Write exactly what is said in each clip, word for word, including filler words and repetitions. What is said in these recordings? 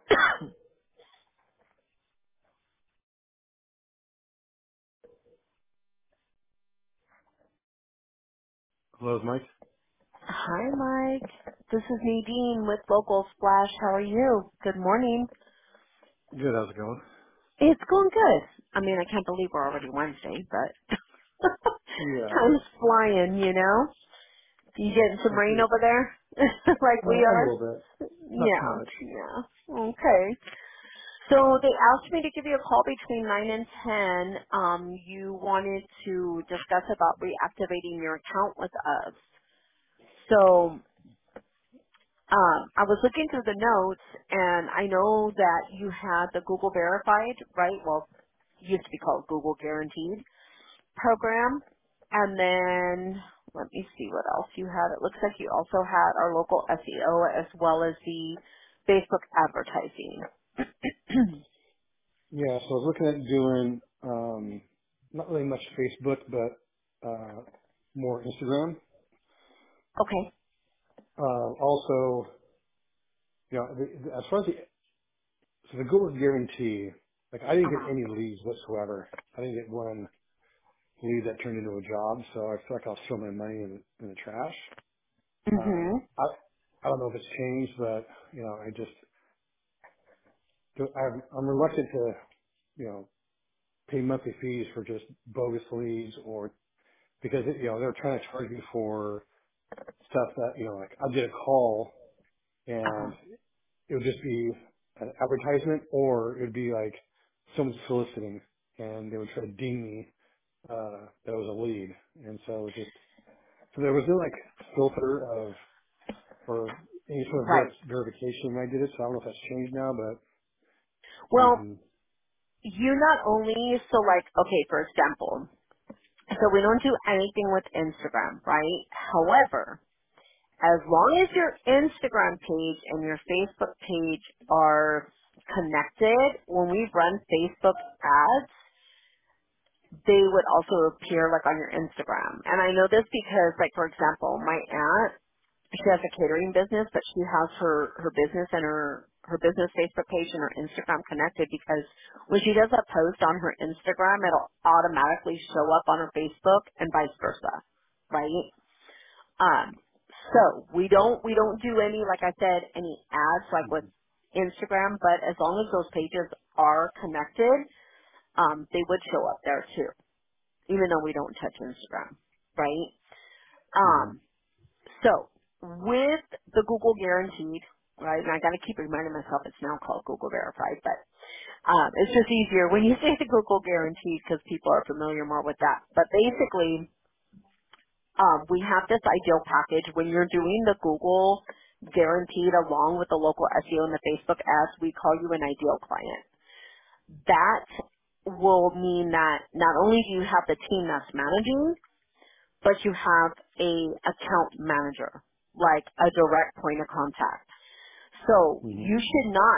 Hello, Mike. Hi, Mike. This is Nadine with Local Splash. How are you? Good morning. Good. How's it going? It's going good. I mean, I can't believe we're already Wednesday, but Yeah, time's flying, you know? You getting some I rain agree. over there? like Uh, we a are? little bit, not too Yeah, much. yeah. Okay. So they asked me to give you a call between nine and ten. Um, you wanted to discuss about reactivating your account with us. So Um, I was looking through the notes, and I know that you had the Google Verified, right? Well, it used to be called Google Guaranteed program. And then, let me see what else you had. It looks like you also had our local S E O as well as the Facebook advertising. Yeah, so I was looking at doing um, not really much Facebook, but uh, more Instagram. Okay. Uh, also, you know, the, the, as far as the so the Google guarantee, like I didn't get Uh-huh. any leads whatsoever. I didn't get one lead that turned into a job, so I feel like I'll throw my money in, in the trash. Um, Mm-hmm. I I don't know if it's changed, but you know, I just I'm, I'm reluctant to you know pay monthly fees for just bogus leads or because it, you know they're trying to charge me for stuff that you know like I'd get a call Uh-huh. and it would just be an advertisement or it would be like someone soliciting and they would try to ding me uh that was a lead and so it was just so there was no like filter of or any sort of Right. ver- verification when I did it so I don't know if that's changed now but Well, um you not only, so like, okay, for example, so we don't do anything with Instagram, right? However, as long as your Instagram page and your Facebook page are connected, when we run Facebook ads, they would also appear like on your Instagram. And I know this because, like, for example, my aunt, she has a catering business, but she has her, her business and her, her business Facebook page and her Instagram connected because when she does a post on her Instagram, it'll automatically show up on her Facebook and vice versa, right? Um, so we don't we don't do any, like I said, any ads like with mhm, Instagram, but as long as those pages are connected, um, they would show up there too, even though we don't touch Instagram, right? mhm, Um, so with the Google Guaranteed, right, and I got to keep reminding myself it's now called Google Verified, but um, it's just easier when you say the Google Guaranteed because people are familiar more with that. But basically, um, we have this ideal package when you're doing the Google guaranteed along with the local S E O and the Facebook ads, we call you an ideal client. That will mean that not only do you have the team that's managing, but you have a account manager, like a direct point of contact. So mhm, you should not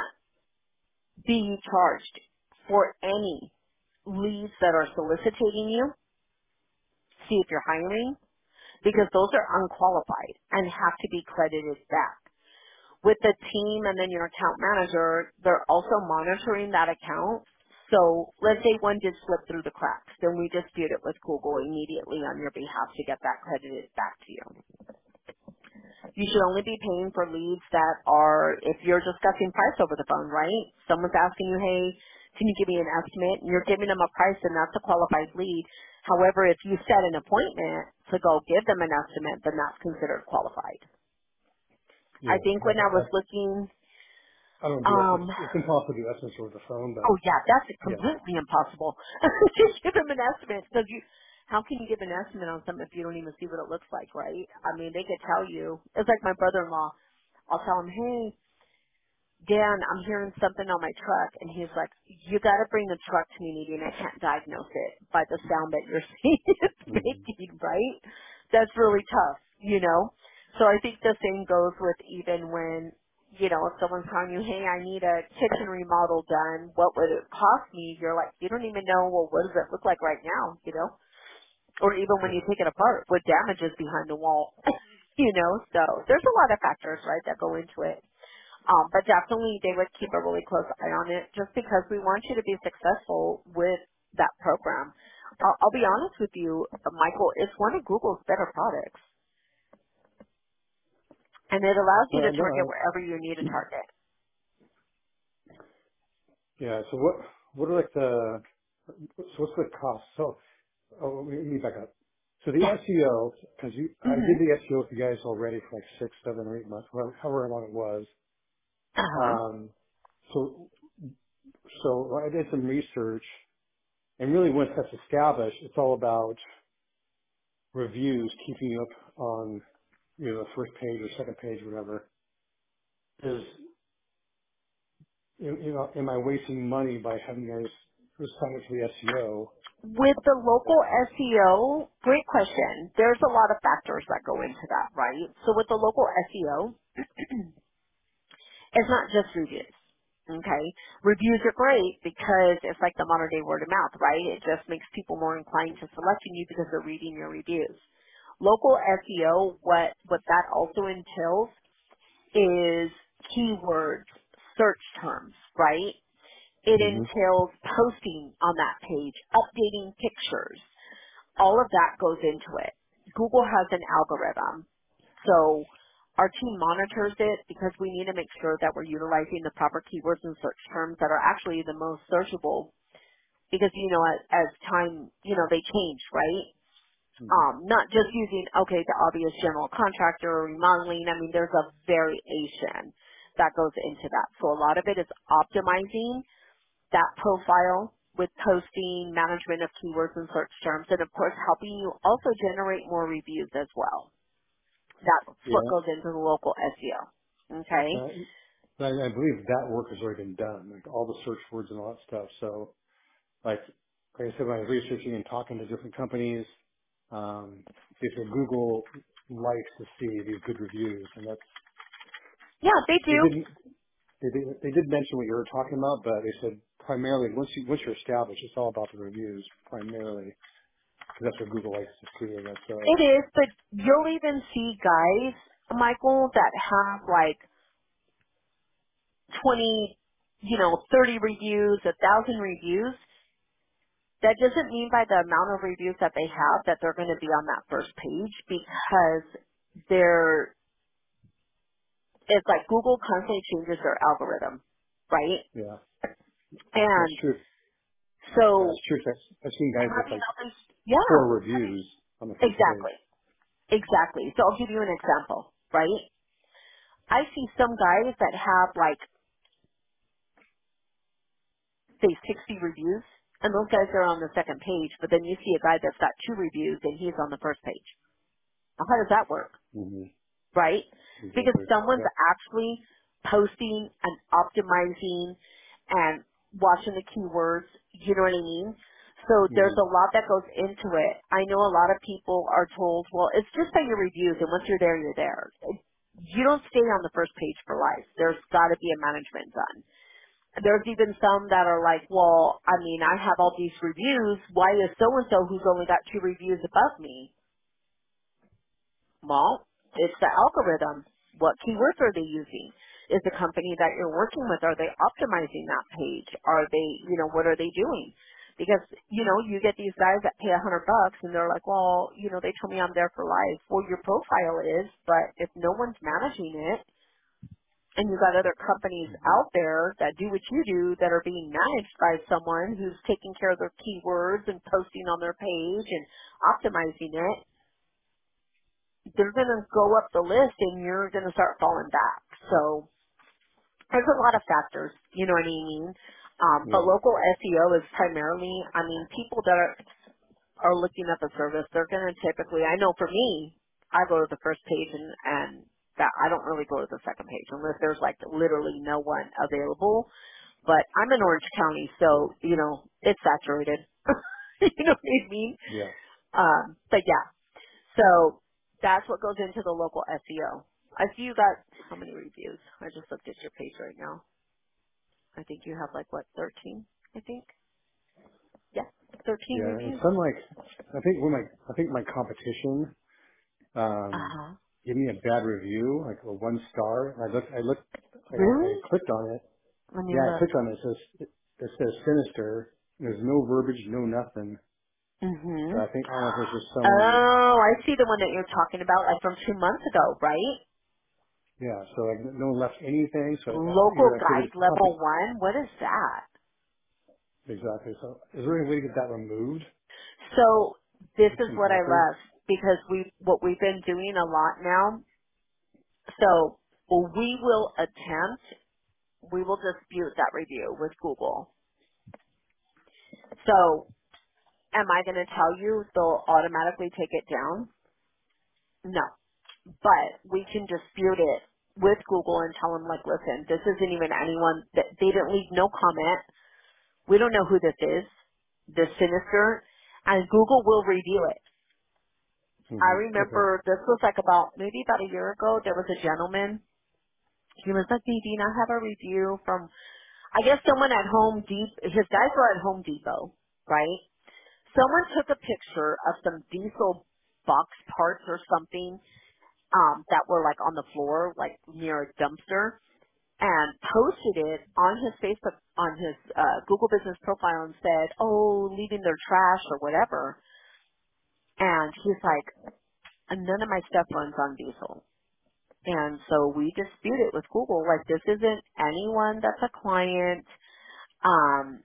be charged for any leads that are soliciting you. See if you're hiring, because those are unqualified and have to be credited back. With the team and then your account manager, they're also monitoring that account. So let's say one did slip through the cracks, then we dispute it with Google immediately on your behalf to get that credited back to you. You should only be paying for leads that are, if you're discussing price over the phone, right? Someone's asking you, hey, can you give me an estimate? And you're giving them a price and that's a qualified lead. However, if you set an appointment to go give them an estimate, then that's considered qualified. I yeah think yeah when I that, was that looking, I don't do that it's, um, it's impossible to do estimates over the phone but oh yeah, that's yeah completely impossible. to give them an estimate because you, how can you give an estimate on something if you don't even see what it looks like, right? I mean, they could tell you. It's like my brother-in-law. I'll tell him, hey, Dan, I'm hearing something on my truck, and he's like, you got to bring the truck to me, Nadine. I can't diagnose it by the sound that you're seeing it's mhm, making, right? That's really tough, you know? So I think the same goes with even when, you know, if someone's telling you, hey, I need a kitchen remodel done, what would it cost me? You're like, you don't even know, well, what does it look like right now, you know? Or even when you yeah take it apart, what damage is behind the wall, you know? So there's a lot of factors, right, that go into it. Um, but definitely they would keep a really close eye on it just because we want you to be successful with that program. I'll, I'll be honest with you, Michael, it's one of Google's better products. And it allows you Uh, to no, target I, wherever you need to target. yeah. So what what are like the so what's the cost? So oh, let me back up. So the Yeah. S E O, because you I did Mhm. the S E O with you guys already for like six, seven, or eight months, however however long it was. Uh huh. Um, so so I did some research, and really once that's established, it's all about reviews, keeping you up on you know the first page or second page, whatever. Is you you know, am I wasting money by having you guys sign up for the S E O? With the local S E O, great question. There's a lot of factors that go into that, right? So with the local S E O, it's not just reviews. Okay. Reviews are great because it's like the modern day word of mouth, right? It just makes people more inclined to selecting you because they're reading your reviews. Local S E O, what, what that also entails is keywords, search terms, right? It Hmm. entails posting on that page, updating pictures. All of that goes into it. Google has an algorithm. So our team monitors it because we need to make sure that we're utilizing the proper keywords and search terms that are actually the most searchable because, you know, as, as time, you know, they change, right? Hmm. Um, not just using, okay, the obvious general contractor or remodeling. I mean, there's a variation that goes into that. So a lot of it is optimizing that profile with posting, management of keywords and search terms, and of course helping you also generate more reviews as well. That's what Yeah. goes into the local S E O. Okay? Uh, I, I believe that work has already been done, like all the search words and all that stuff. So, like, like I said, when I was researching and talking to different companies, um, they said Google likes to see these good reviews, and that's Yeah, they they do. didn't they did, they did mention what you were talking about, but they said primarily once you once you're established, it's all about the reviews primarily because that's what Google likes to see. And that's It so. is, but you'll even see guys, Michael, that have like twenty, you know, thirty reviews, a thousand reviews. That doesn't mean by the amount of reviews that they have that they're going to be on that first page because they're it's like Google constantly changes their algorithm, right? Yeah, that's And true. Yeah, so, that's true. I've I've seen guys with having like others, yeah, four reviews on the first page. exactly, exactly. So I'll give you an example, right? I see some guys that have like, say, sixty reviews, and those guys are on the second page, but then you see a guy that's got two reviews and he's on the first page. Now, how does that work? Hmm. Right? Because Exactly. someone's Yep. actually posting and optimizing and watching the keywords, you know what I mean? So Hmm. there's a lot that goes into it. I know a lot of people are told, well, it's just by your reviews and once you're there, you're there. You don't stay on the first page for life. There's got to be a management done. There's even some that are like, well, I mean, I have all these reviews. Why is so-and-so who's only got two reviews above me? Well, it's the algorithm. What keywords are they using? Is the company that you're working with, are they optimizing that page? Are they, you know, what are they doing? Because, you know, you get these guys that pay a hundred bucks and they're like, well, you know, they told me I'm there for life. Well, your profile is, but if no one's managing it and you've got other companies Hmm. out there that do what you do that are being managed by someone who's taking care of their keywords and posting on their page and optimizing it, they're going to go up the list and you're going to start falling back. So there's a lot of factors, you know what I mean? Um, but Yeah. local S E O is primarily, I mean, people that are, are looking at the service, they're going to typically, I know for me, I go to the first page and, and that I don't really go to the second page unless there's like literally no one available. But I'm in Orange County, so, you know, it's saturated. You know what I mean? Yeah. Um, but yeah, so that's what goes into the local S E O. I see you got how many reviews? I just looked at your page right now. I think you have like what, thirteen? I think. Yeah, thirteen Yeah. And reviews. some like, I think when my, I think my competition, Uh um, huh. gave me a bad review, like a one star. I looked, I looked, I, I Really? clicked on it. Let me Yeah, I look. clicked on it. It says, it, it says sinister. There's no verbiage, no nothing. So Mhm. I think, I don't know if it's just someone, Oh, I see the one that you're talking about, like from two months ago, right? yeah, so like no one left anything. So I- Local either I guide created a copy. level one. What is that? Exactly. So is there any way to get that removed? So this Like is some what I blocker? love because we what we've been doing a lot now. So we will attempt, we will dispute that review with Google. So am I going to tell you they'll automatically take it down? No. But we can dispute it with Google and tell them like, listen, this isn't even anyone that they didn't leave no comment. We don't know who this is, this sinister, and Google will review it. I hmm Okay. remember this was like about maybe about a year ago. There was a gentleman. He was like, Nadine, I have a review from I guess someone at Home Depot. His guys were at Home Depot, right? Someone took a picture of some diesel box parts or something um, that were like on the floor, like near a dumpster, and posted it on his Facebook, on his uh, Google Business profile, and said, "Oh, leaving their trash or whatever." And he's like, "None of my stuff runs on diesel." And so we dispute it with Google. Like, this isn't anyone that's a client. Um,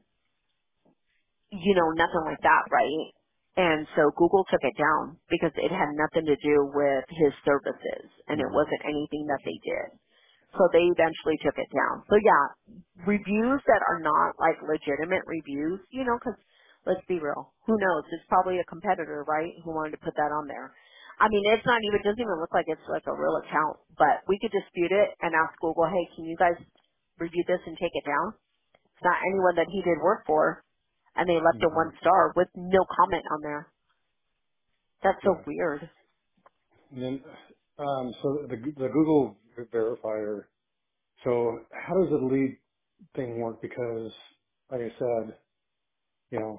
you know, nothing like that, right? And so Google took it down because it had nothing to do with his services and it hmm wasn't anything that they did. So they eventually took it down. So yeah, reviews that are not like legitimate reviews, you know, cause let's be real. Who knows? It's probably a competitor, right? Who wanted to put that on there. I mean, it's not even, it doesn't even look like it's like a real account, but we could dispute it and ask Google, hey, can you guys review this and take it down? It's not anyone that he did work for and they left a hmm one star with no comment on there. That's so Yeah. weird. And then, um, so the, the Google verifier, so how does the lead thing work? Because like I said, you know,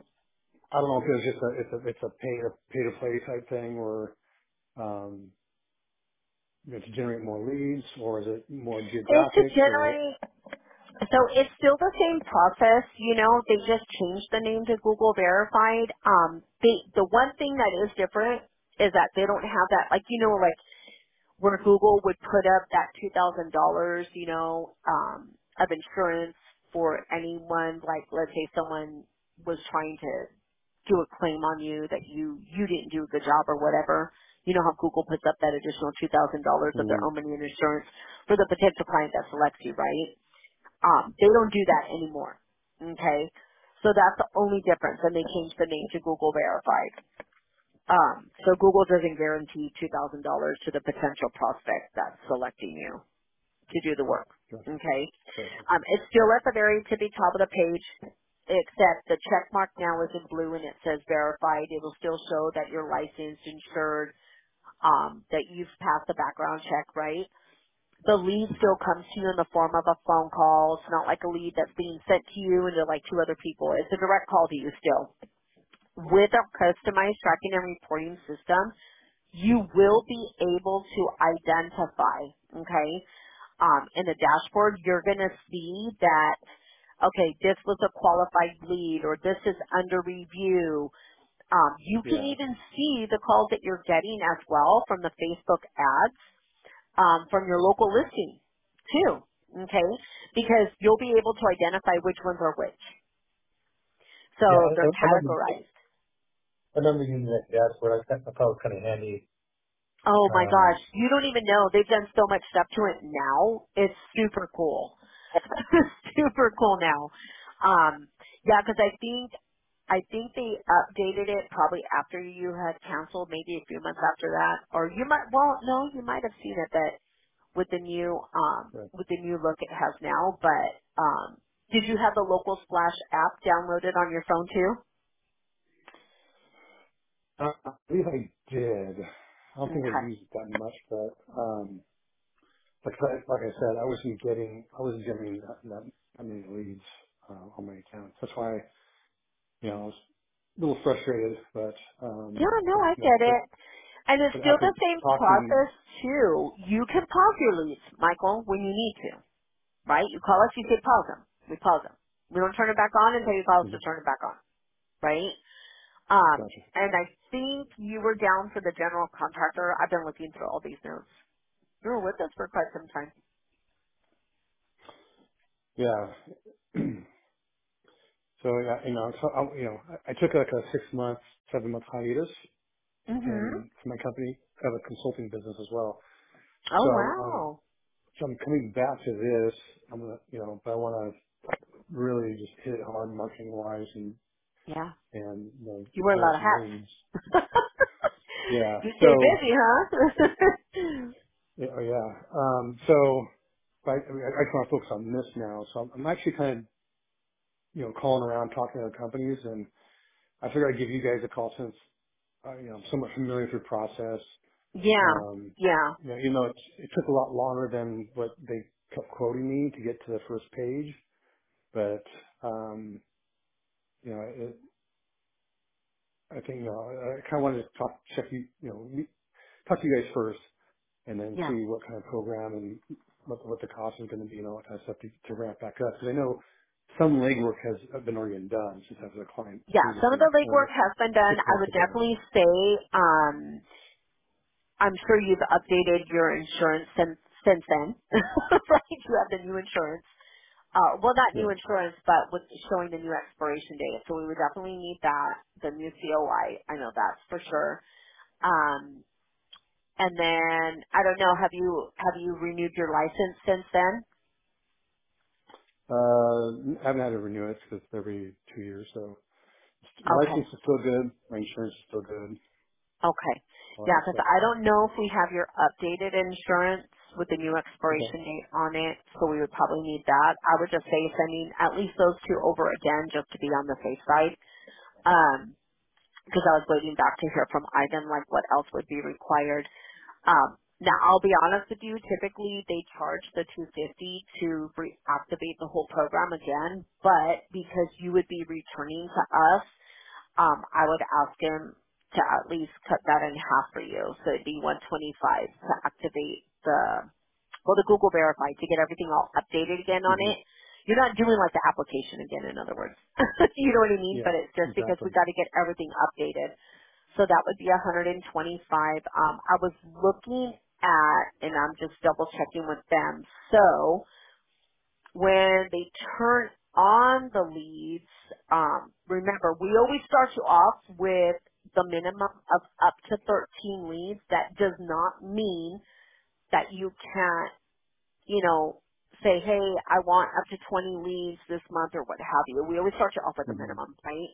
I don't know if it's just a, it's a, it's a pay to, pay to play type thing or, um, you know, to generate more leads or is it more It's to geographic or, generate, so it's still the same process, you know, they just changed the name to Google Verified. Um, they, the one thing that is different is that they don't have that, like, you know, like where Google would put up that two thousand dollars you know, um, of insurance for anyone, like let's say someone was trying to do a claim on you that you, you didn't do a good job or whatever. You know how Google puts up that additional two thousand dollars of their mm, own money in insurance for the potential client that selects you, right? Um, they don't do that anymore. Okay? So that's the only difference, and they changed the name to Google Verified. Um, so Google doesn't guarantee two thousand dollars to the potential prospect that's selecting you to do the work. gotcha. Okay? Gotcha. Um, it's still at the very tippy top of the page, except the check mark now is in blue and it says verified. It will still show that you're licensed, insured, um, that you've passed the background check, right? The lead still comes to you in the form of a phone call. It's not like a lead that's being sent to you and to like two other people. It's a direct call to you still. With a customized tracking and reporting system, you will be able to identify, okay, um, in the dashboard, you're going to see that, okay, this was a qualified lead or this is under review. Um, you can Yeah. even see the calls that you're getting as well from the Facebook ads, um, from your local listing too, okay, because you'll be able to identify which ones are which. So Yeah, they're I, I remember, categorized. I remember using that dashboard. I thought I thought it was kind of handy. Oh my Um, gosh, you don't even know. They've done so much stuff to it now. It's super cool. super cool now. Um, yeah, because I think I think they updated it probably after you had canceled, maybe a few months after that, or you might. Well, no, you might have seen it, but with the new um but, with the new look it has now. But um, did you have the local splash app downloaded on your phone too? I, I believe I did. I don't think I've Okay. used it that much, but um, like, I- like I said, I wasn't getting, I wasn't getting that, that, that many leads uh, on my account. That's why, you know, I was a little frustrated, but um, Yeah, no, but I you know, get but it. And it's but still after the same talking, process too. You can pause your leads, Michael, when you need to. right? You call us, you say pause them. We pause them. We don't turn it back on until you call us hmm to turn it back on, right? Um, Gotcha. and I think you were down for the general contractor. I've been looking through all these notes. You were with us for quite some time. Yeah. so yeah, you know, so I, you know, I I took like a six month, seven month hiatus, Mm-hmm. and for my company, I have a consulting business as well. Oh, So I'm, I'm wow. so I'm coming back to this. I'm gonna, you know, but I want to really just hit it hard marketing wise and Yeah. and you know, You wear a lot generate of some hats. leads. Yeah. You stay So busy, huh? yeah, oh, yeah. Um, so I, I, mean, I just want to focus on this now. So I'm, I'm actually kind of you know calling around talking to other companies, and I figured I'd give you guys a call since uh, you know I'm somewhat familiar with your process. yeah. Um, Yeah. you know, even though it, it took a lot longer than what they kept quoting me to get to the first page, but um, you know, it, I think you know I kind of wanted to talk, check you, you know, meet- talk to you guys first, and then Yeah. see what kind of program and what what the cost is going to be and all that kind of stuff to, to ramp back up. Because I know some legwork has been already done since I was a client Yeah. Some of previously, the or legwork has been done. six I months would ago. definitely say, um, I'm sure you've updated your insurance since since then, right? You have the new insurance. Uh, well, not new Yeah. insurance, but with showing the new expiration date. So we would definitely need that, the new C O I. I I know that's for sure. Um, and then I don't know. Have you have you renewed your license since then? Uh, I haven't had to renew it because it's every two years. So my Okay. license is still good. My insurance is still good. Okay. All Yeah, that because stuff. I don't know if we have your updated insurance with the new Okay. expiration date on it, so we would probably need that. I would just say sending at least those two over again just to be on the safe side. Um, because I was waiting back to hear from Ivan like what else would be required. Um, now I'll be honest with you, typically they charge the two hundred fifty dollars to reactivate the whole program again, but because you would be returning to us, um, I would ask him to at least cut that in half for you. So it'd be one twenty-five to activate the, well, the Google Verify to get everything all updated again on hmm it. You're not doing like the application again, in other words. You know what I mean? But Yeah. it's just because we Exactly. got to get everything updated. So that would be one hundred twenty-five. Um, I was looking at, and I'm just double checking with them. So when they turn on the leads, um, remember, we always start you off with the minimum of up to thirteen leads. That does not mean that you can't, you know, say, hey, I want up to twenty leads this month or what have you. We always start you off with a hmm minimum, right?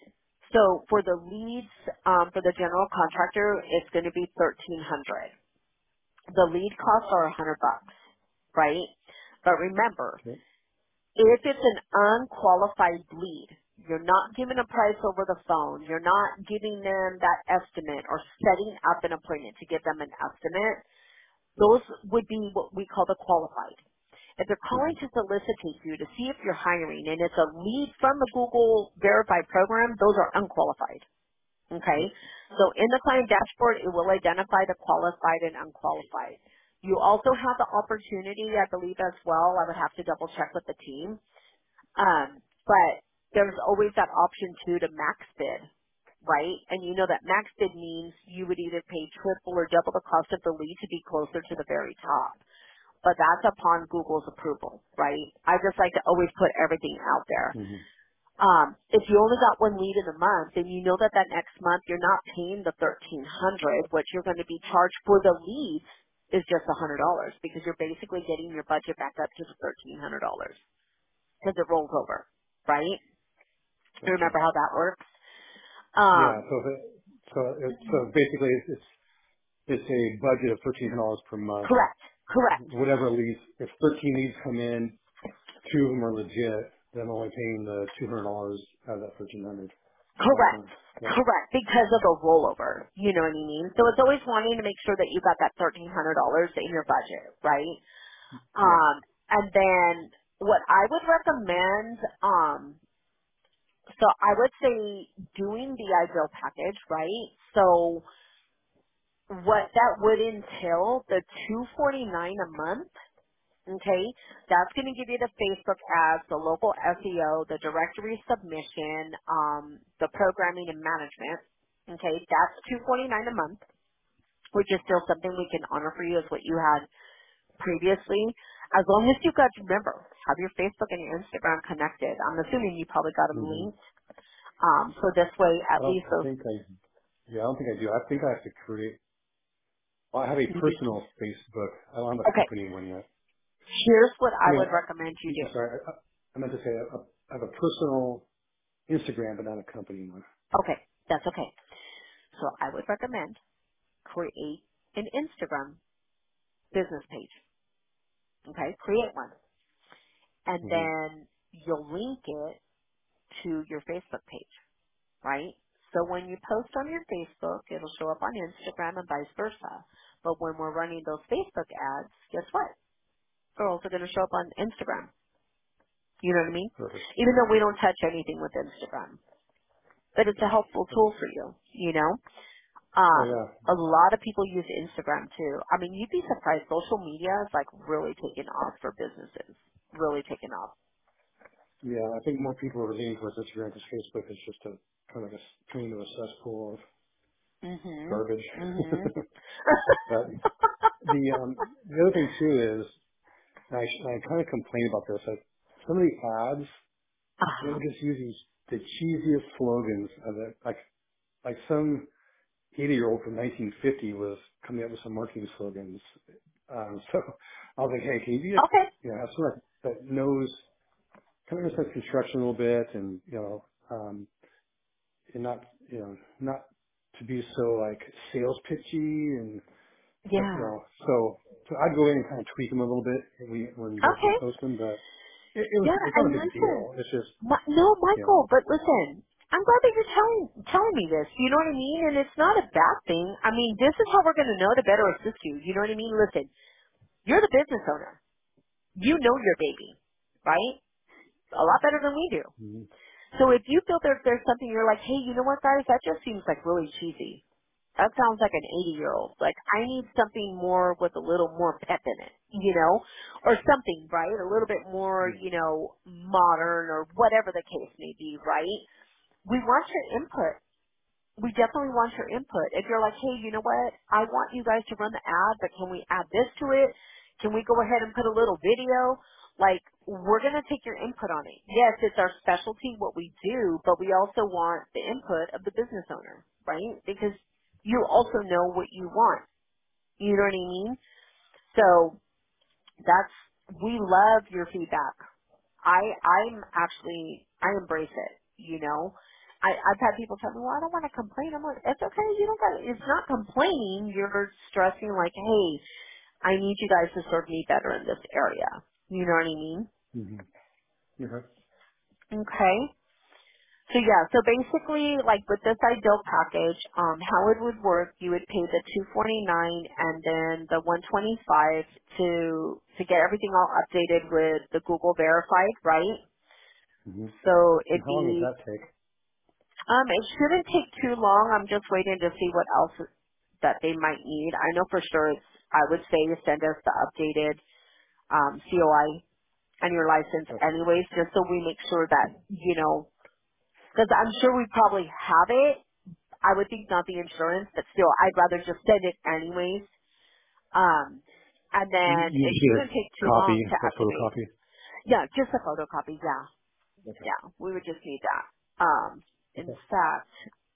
So for the leads, um, for the general contractor, it's going to be thirteen hundred. The lead costs are a hundred bucks, right? But remember, Okay. if it's an unqualified lead, you're not giving a price over the phone, you're not giving them that estimate or setting up an appointment to give them an estimate, those would be what we call the qualified. If they're hmm calling to solicitate you to see if you're hiring and it's a lead from the Google Verified program, those are unqualified. Okay? Yep. So in the client dashboard, it will identify the qualified and unqualified. You also have the opportunity, I believe as well, I would have to double check with the team, um, but there's always that option too to max bid, right? And you know that max bid means you would either pay triple or double the cost of the lead to be closer to the very top. But that's upon Google's approval, right? I just like to always put everything out there. hmm Um, if you only got one lead in a month, then you know that that next month you're not paying the thirteen hundred. What you're going to be charged for the leads is just a hundred dollars because you're basically getting your budget back up to the thirteen hundred dollars because it rolls over, right? You Gotcha. remember how that works? Yeah. Um, So if it, so it, so basically it's it's a budget of thirteen hundred dollars per month. correct, correct, Whatever leads, if thirteen leads come in, two of them are legit, then I'm only paying the two hundred dollars out of that thirteen hundred at that correct, time. Yep. correct, because of the rollover. You know what I mean? So it's always wanting to make sure that you got that thirteen hundred dollars in your budget, right? Yeah. Um, and then what I would recommend, um, so I would say doing the ideal package, right? So what that would entail, the two forty nine a month Okay, that's going to give you the Facebook ads, the local S E O, the directory submission, um, the programming and management. Okay, that's two forty nine a month, which is still something we can honor for you as what you had previously. As long as you got, remember, have your Facebook and your Instagram connected. I'm assuming you probably got them hmm linked. Um, so this way, I at don't least those. think I, yeah, I don't think I do. I think I have to create, well, I have a You need to. personal Facebook. I don't have a Okay, company one yet. here's what I I mean, would I, recommend you I'm do. sorry, I, I meant to say I, I have a personal Instagram, but not a company one. Okay, that's okay. So I would recommend create an Instagram business page. Okay, create one. And hmm then you'll link it to your Facebook page, right? So when you post on your Facebook, it'll show up on Instagram and vice versa. But when we're running those Facebook ads, guess what? They're also going to show up on Instagram. You know what I mean? Perfect. Even though we don't touch anything with Instagram. But it's a helpful Perfect. tool for you, you know? Oh Um, yeah. a lot of people use Instagram too. I mean, you'd be surprised. Social media is like really taking off for businesses. Really taking off. Yeah, I think more people are leaning towards Instagram because Facebook is just a kind of like a turn into a cesspool of Mhm. garbage. Mhm. But the um, the other thing too is, and I, I kind of complain about this. Like some of the ads, they uh-huh. would just use these the cheesiest slogans of it. Like like some eighty year old from nineteen fifty was coming up with some marketing slogans. Um, so I was like, hey, can you be like, Okay. you know, have someone that knows kind of understands construction a little bit, and you know, um, and not you know not to be so like sales pitchy and stuff, you Yeah. know. So so I'd go in and kind of tweak them a little bit when we when both we Okay. post them, but it, it was Yeah, it's and not a big listen. deal. It's just My, no, you know. Michael, but listen. I'm glad that you're telling telling me this. You know what I mean? And it's not a bad thing. I mean, this is how we're going to know to better assist you. You know what I mean? Listen, you're the business owner. You know your baby, right? A lot better than we do. Mhm. So if you feel there, there's something you're like, hey, you know what, guys, that just seems like really cheesy. That sounds like an eighty year old. Like I need something more with a little more pep in it, you know, or something, right? A little bit more, Yeah. you know, modern or whatever the case may be, right? We want your input. We definitely want your input. If you're like, hey, you know what? I want you guys to run the ad, but can we add this to it? Can we go ahead and put a little video? Like, we're going to take your input on it. Yes, it's our specialty, what we do, but we also want the input of the business owner, right? Because you also know what you want. You know what I mean? So that's, we love your feedback. I I'm actually I embrace it. You know, I I've had people tell me, well, I don't want to complain. I'm like, it's okay. You don't got. It's not complaining. You're stressing like, hey, I need you guys to serve me better in this area. You know what I mean? Mm-hmm. Okay. Okay. So yeah, so basically, like with this ideal package, um, how it would work, you would pay the two forty nine and then the one twenty five to to get everything all updated with the Google verified, right? Mm-hmm. So And it'd how long does be that take? Um, it shouldn't take too long. I'm just waiting to see what else that they might need. I know for sure it's, I would say to send us the updated um, C O I and your license Okay. anyways, just so we make sure that, you know, because I'm sure we probably have it. I would think not the insurance, but still, I'd rather just send it anyways. Um, and You, then you it just need shouldn't take a too copy, long to a activate. photocopy. Yeah, just a photocopy. Yeah, Okay. yeah, we would just need that. Um, in Okay. fact,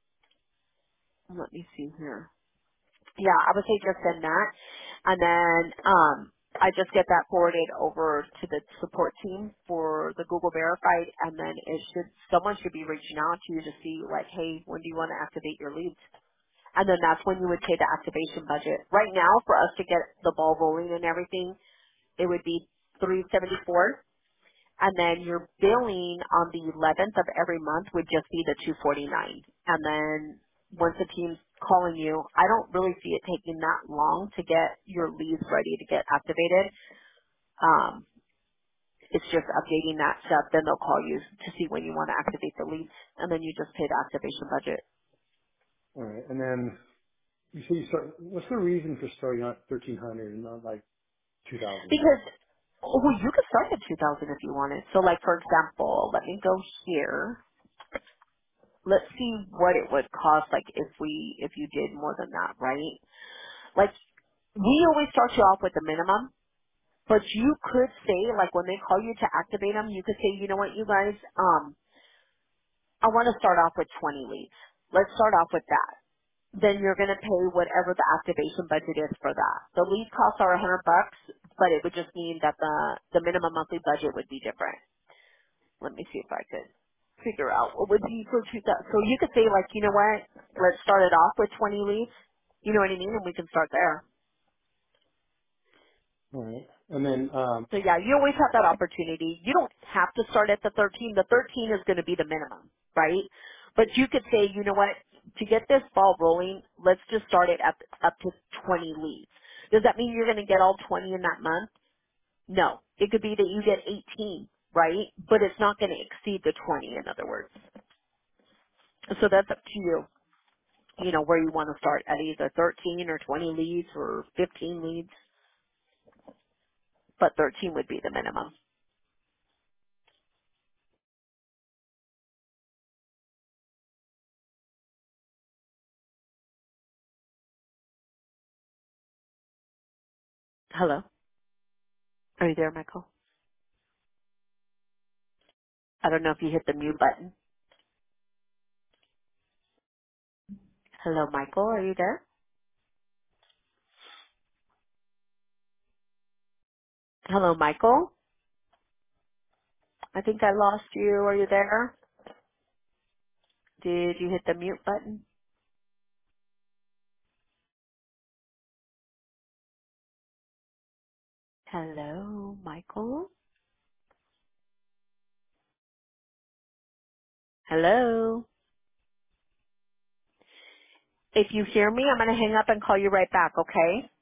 let me see here. Yeah, I would say just send that. And then um I just get that forwarded over to the support team for the Google Verified, and then it should someone should be reaching out to you to see like, hey, when do you want to activate your leads? And then that's when you would pay the activation budget. Right now, for us to get the ball rolling and everything, it would be three seventy four, and then your billing on the eleventh of every month would just be the two forty-nine. And then once the team's calling you, I don't really see it taking that long to get your leads ready to get activated. Um, it's just updating that stuff. Then they'll call you to see when you want to activate the leads, and then you just pay the activation budget. All right. And then you say you start. What's the reason for starting out thirteen hundred and not like two thousand? Because Or Oh, well, you could start at two thousand if you wanted. So, like for example, let me go here. Let's see what it would cost, like if we if you did more than that, right? Like we always start you off with the minimum, but you could say, like when they call you to activate them, you could say, you know what, you guys, um, I want to start off with twenty leads. Let's start off with that. Then you're going to pay whatever the activation budget is for that. The lead costs are a hundred bucks, but it would just mean that the the minimum monthly budget would be different. Let me see if I could figure out what would be for two thousand. So you could say like, you know what, let's start it off with twenty leads. You know what I mean? And we can start there. All right. And then, um, So yeah, you always have that opportunity. You don't have to start at the thirteen. The thirteen is going to be the minimum, right? But you could say, you know what, to get this ball rolling, let's just start it up, up to twenty leads. Does that mean you're going to get all twenty in that month? No. It could be that you get eighteen, right? But it's not going to exceed the twenty, in other words. So that's up to you, you know, where you want to start at either thirteen or twenty leads or fifteen leads. But thirteen would be the minimum. Hello? Are you there, Michael? I don't know if you hit the mute button. Hello, Michael. Are you there? Hello, Michael. I think I lost you. Are you there? Did you hit the mute button? Hello, Michael. Hello. If you hear me, I'm going to hang up and call you right back, okay?